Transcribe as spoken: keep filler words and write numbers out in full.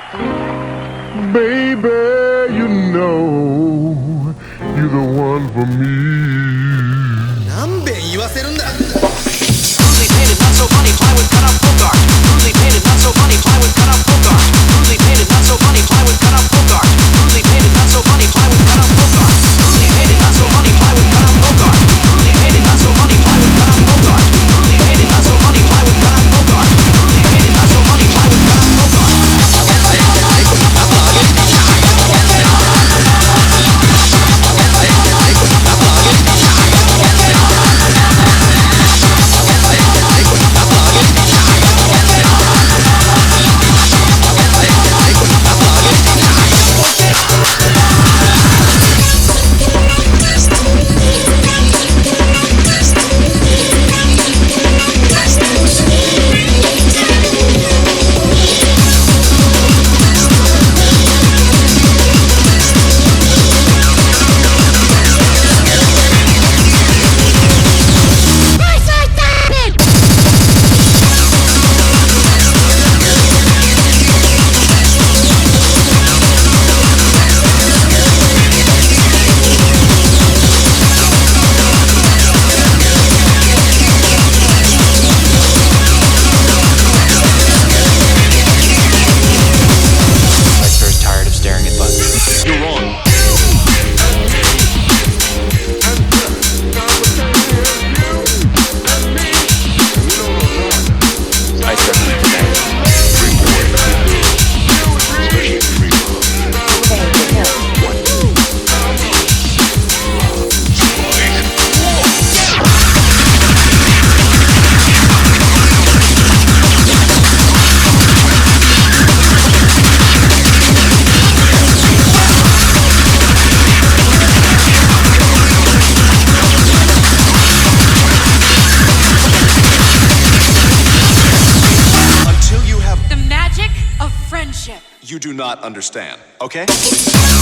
Baby, you know you're the one for me. 何遍言わせるんだ。 Crudely painted, not so funny, plywood cut out folk art. Crudely painted, not so funny, plywood cut out folk art. Crudely painted, not so funny, plywood cut out folk art. Crudely painted, not so funny, plywood cut out folk art. Crudely painted, not so funny, plywood cut out folk art. Crudely painted, not so funny, plywood cut out folk art. Crudely painted, not so funny, plywood cut out folk art. Crudely painted, not so funny, plywood cut out folk art. You do not understand, okay?